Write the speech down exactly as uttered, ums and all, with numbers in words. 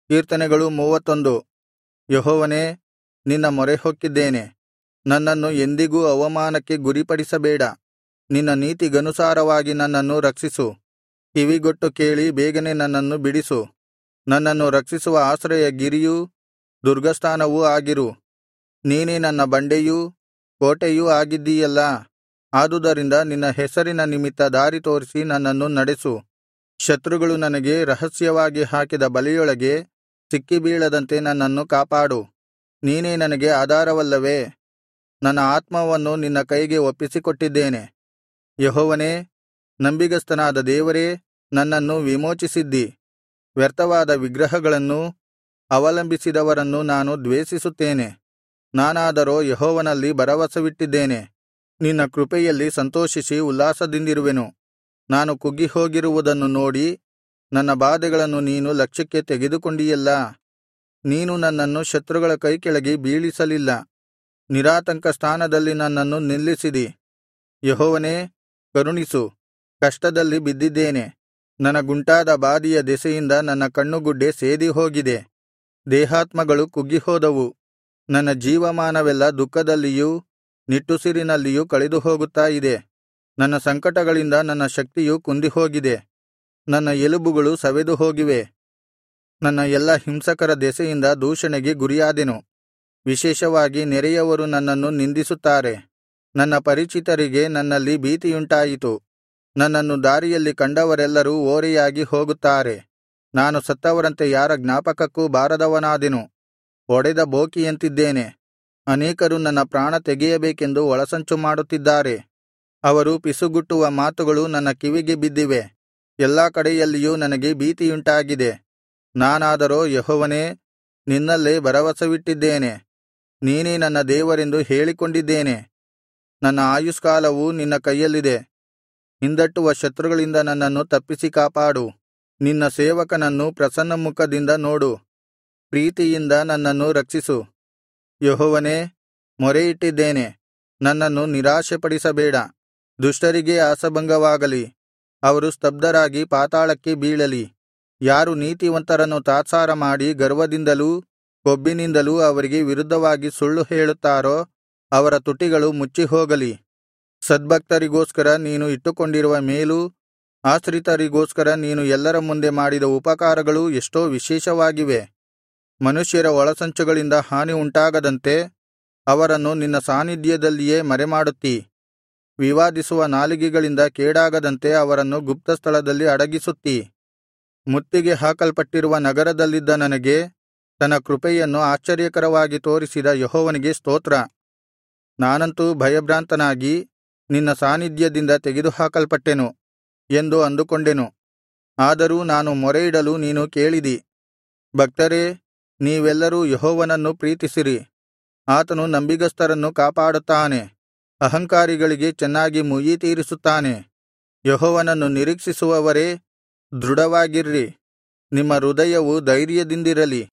ಕೀರ್ತನೆಗಳು ಮೂವತ್ತೊಂದು. ಯೆಹೋವನೇ, ನಿನ್ನ ಮೊರೆಹೊಕ್ಕಿದ್ದೇನೆ, ನನ್ನನ್ನು ಎಂದಿಗೂ ಅವಮಾನಕ್ಕೆ ಗುರಿಪಡಿಸಬೇಡ. ನಿನ್ನ ನೀತಿಗನುಸಾರವಾಗಿ ನನ್ನನ್ನು ರಕ್ಷಿಸು. ಕಿವಿಗೊಟ್ಟು ಕೇಳಿ ಬೇಗನೆ ನನ್ನನ್ನು ಬಿಡಿಸು. ನನ್ನನ್ನು ರಕ್ಷಿಸುವ ಆಶ್ರಯ ಗಿರಿಯೂ ದುರ್ಗಸ್ಥಾನವೂ ಆಗಿರು. ನೀನೇ ನನ್ನ ಬಂಡೆಯೂ ಕೋಟೆಯೂ ಆಗಿದ್ದೀಯಲ್ಲಾ. ಆದುದರಿಂದ ನಿನ್ನ ಹೆಸರಿನ ನಿಮಿತ್ತ ದಾರಿ ತೋರಿಸಿ ನನ್ನನ್ನು ನಡೆಸು. ಶತ್ರುಗಳು ನನಗೆ ರಹಸ್ಯವಾಗಿ ಹಾಕಿದ ಬಲೆಯೊಳಗೆ ಸಿಕ್ಕಿಬೀಳದಂತೆ ನನ್ನನ್ನು ಕಾಪಾಡು. ನೀನೇ ನನಗೆ ಆಧಾರವಲ್ಲವೇ? ನನ್ನ ಆತ್ಮವನ್ನು ನಿನ್ನ ಕೈಗೆ ಒಪ್ಪಿಸಿಕೊಟ್ಟಿದ್ದೇನೆ. ಯೆಹೋವನೇ, ನಂಬಿಗಸ್ತನಾದ ದೇವರೇ, ನನ್ನನ್ನು ವಿಮೋಚಿಸಿದ್ದಿ. ವ್ಯರ್ಥವಾದ ವಿಗ್ರಹಗಳನ್ನೂ ಅವಲಂಬಿಸಿದವರನ್ನು ನಾನು ದ್ವೇಷಿಸುತ್ತೇನೆ. ನಾನಾದರೋ ಯೆಹೋವನಲ್ಲಿ ಭರವಸವಿಟ್ಟಿದ್ದೇನೆ. ನಿನ್ನ ಕೃಪೆಯಲ್ಲಿ ಸಂತೋಷಿಸಿ ಉಲ್ಲಾಸದಿಂದಿರುವೆನು. ನಾನು ಕುಗ್ಗಿಹೋಗಿರುವುದನ್ನು ನೋಡಿ ನನ್ನ ಬಾಧೆಗಳನ್ನು ನೀನು ಲಕ್ಷ್ಯಕ್ಕೆ ತೆಗೆದುಕೊಂಡಿಯಲ್ಲಾ. ನೀನು ನನ್ನನ್ನು ಶತ್ರುಗಳ ಕೈಕೆಳಗೆ ಬೀಳಿಸಲಿಲ್ಲ. ನಿರಾತಂಕ ಸ್ಥಾನದಲ್ಲಿ ನನ್ನನ್ನು ನಿಲ್ಲಿಸಿದಿ. ಯೆಹೋವನೇ, ಕರುಣಿಸು. ಕಷ್ಟದಲ್ಲಿ ಬಿದ್ದಿದ್ದೇನೆ. ನನಗುಂಟಾದ ಬಾಧೆಯ ದೆಸೆಯಿಂದ ನನ್ನ ಕಣ್ಣುಗುಡ್ಡೆ ಸೇದಿಹೋಗಿದೆ. ದೇಹಾತ್ಮಗಳು ಕುಗ್ಗಿಹೋದವು. ನನ್ನ ಜೀವಮಾನವೆಲ್ಲಾ ದುಃಖದಲ್ಲಿಯೂ ನಿಟ್ಟುಸಿರಿನಲ್ಲಿಯೂ ಕಳೆದುಹೋಗುತ್ತಾ ಇದೆ. ನನ್ನ ಸಂಕಟಗಳಿಂದ ನನ್ನ ಶಕ್ತಿಯು ಕುಂದಿಹೋಗಿದೆ. ನನ್ನ ಎಲುಬುಗಳು ಸವೆದು ಹೋಗಿವೆ. ನನ್ನ ಎಲ್ಲಾ ಹಿಂಸಕರ ದೆಸೆಯಿಂದ ದೂಷಣೆಗೆ ಗುರಿಯಾದೆನು. ವಿಶೇಷವಾಗಿ ನೆರೆಯವರು ನನ್ನನ್ನು ನಿಂದಿಸುತ್ತಾರೆ. ನನ್ನ ಪರಿಚಿತರಿಗೆ ನನ್ನಲ್ಲಿ ಭೀತಿಯುಂಟಾಯಿತು. ನನ್ನನ್ನು ದಾರಿಯಲ್ಲಿ ಕಂಡವರೆಲ್ಲರೂ ಓರೆಯಾಗಿ ಹೋಗುತ್ತಾರೆ. ನಾನು ಸತ್ತವರಂತೆ ಯಾರ ಜ್ಞಾಪಕಕ್ಕೂ ಬಾರದವನಾದೆನು. ಒಡೆದ ಬೋಕಿಯಂತಿದ್ದೇನೆ. ಅನೇಕರು ನನ್ನ ಪ್ರಾಣ ತೆಗೆಯಬೇಕೆಂದು ಒಳಸಂಚು ಮಾಡುತ್ತಿದ್ದಾರೆ. ಅವರು ಪಿಸುಗುಟ್ಟುವ ಮಾತುಗಳು ನನ್ನ ಕಿವಿಗೆ ಬಿದ್ದಿವೆ. ಎಲ್ಲಾ ಕಡೆಯಲ್ಲಿಯೂ ನನಗೆ ಭೀತಿಯುಂಟಾಗಿದೆ. ನಾನಾದರೋ ಯೆಹೋವನೇ, ನಿನ್ನಲ್ಲೇ ಭರವಸವಿಟ್ಟಿದ್ದೇನೆ. ನೀನೇ ನನ್ನ ದೇವರೆಂದು ಹೇಳಿಕೊಂಡಿದ್ದೇನೆ. ನನ್ನ ಆಯುಷ್ಕಾಲವು ನಿನ್ನ ಕೈಯಲ್ಲಿದೆ. ಹಿಂದಟ್ಟುವ ಶತ್ರುಗಳಿಂದ ನನ್ನನ್ನು ತಪ್ಪಿಸಿ ಕಾಪಾಡು. ನಿನ್ನ ಸೇವಕನನ್ನು ಪ್ರಸನ್ನಮುಖದಿಂದ ನೋಡು. ಪ್ರೀತಿಯಿಂದ ನನ್ನನ್ನು ರಕ್ಷಿಸು. ಯೆಹೋವನೇ, ಮೊರೆಯಿಟ್ಟಿದ್ದೇನೆ, ನನ್ನನ್ನು ನಿರಾಶೆಪಡಿಸಬೇಡ. ದುಷ್ಟರಿಗೇ ಆಶಾಭಂಗವಾಗಲಿ. ಅವರು ಸ್ತಬ್ಧರಾಗಿ ಪಾತಾಳಕ್ಕೆ ಬೀಳಲಿ. ಯಾರು ನೀತಿವಂತರನ್ನು ತಾತ್ಸಾರ ಮಾಡಿ ಗರ್ವದಿಂದಲೂ ಕೊಬ್ಬಿನಿಂದಲೂ ಅವರಿಗೆ ವಿರುದ್ಧವಾಗಿ ಸುಳ್ಳು ಹೇಳುತ್ತಾರೋ ಅವರ ತುಟಿಗಳು ಮುಚ್ಚಿಹೋಗಲಿ. ಸದ್ಭಕ್ತರಿಗೋಸ್ಕರ ನೀನು ಇಟ್ಟುಕೊಂಡಿರುವ ಮೇಲೂ ಆಶ್ರಿತರಿಗೋಸ್ಕರ ನೀನು ಎಲ್ಲರ ಮುಂದೆ ಮಾಡಿದ ಉಪಕಾರಗಳೂ ಎಷ್ಟೋ ವಿಶೇಷವಾಗಿವೆ. ಮನುಷ್ಯರ ಒಳಸಂಚುಗಳಿಂದ ಹಾನಿ ಉಂಟಾಗದಂತೆ ಅವರನ್ನು ನಿನ್ನ ಸಾನ್ನಿಧ್ಯದಲ್ಲಿಯೇ ಮರೆಮಾಡುತ್ತೀ. ವಿವಾದಿಸುವ ನಾಲಿಗೆಗಳಿಂದ ಕೇಡಾಗದಂತೆ ಅವರನ್ನು ಗುಪ್ತಸ್ಥಳದಲ್ಲಿ ಅಡಗಿಸುತ್ತೀ. ಮುತ್ತಿಗೆ ಹಾಕಲ್ಪಟ್ಟಿರುವ ನಗರದಲ್ಲಿದ್ದ ನನಗೆ ತನ್ನ ಕೃಪೆಯನ್ನು ಆಶ್ಚರ್ಯಕರವಾಗಿ ತೋರಿಸಿದ ಯೆಹೋವನಿಗೆ ಸ್ತೋತ್ರ. ನಾನಂತೂ ಭಯಭ್ರಾಂತನಾಗಿ ನಿನ್ನ ಸಾನ್ನಿಧ್ಯದಿಂದ ತೆಗೆದುಹಾಕಲ್ಪಟ್ಟೆನು ಎಂದು ಅಂದುಕೊಂಡೆನು. ಆದರೂ ನಾನು ಮೊರೆಯಿಡಲು ನೀನು ಕೇಳಿದಿ. ಭಕ್ತರೇ, ನೀವೆಲ್ಲರೂ ಯೆಹೋವನನ್ನು ಪ್ರೀತಿಸಿರಿ. ಆತನು ನಂಬಿಗಸ್ತರನ್ನು ಕಾಪಾಡುತ್ತಾನೆ. ಅಹಂಕಾರಿಗಳಿಗೆ ಚೆನ್ನಾಗಿ ಮುಯ್ಯಿತೀರಿಸುತ್ತಾನೆ. ಯೆಹೋವನನ್ನು ನಿರೀಕ್ಷಿಸುವವರೇ, ದೃಢವಾಗಿರ್ರಿ. ನಿಮ್ಮ ಹೃದಯವು ಧೈರ್ಯದಿಂದಿರಲಿ.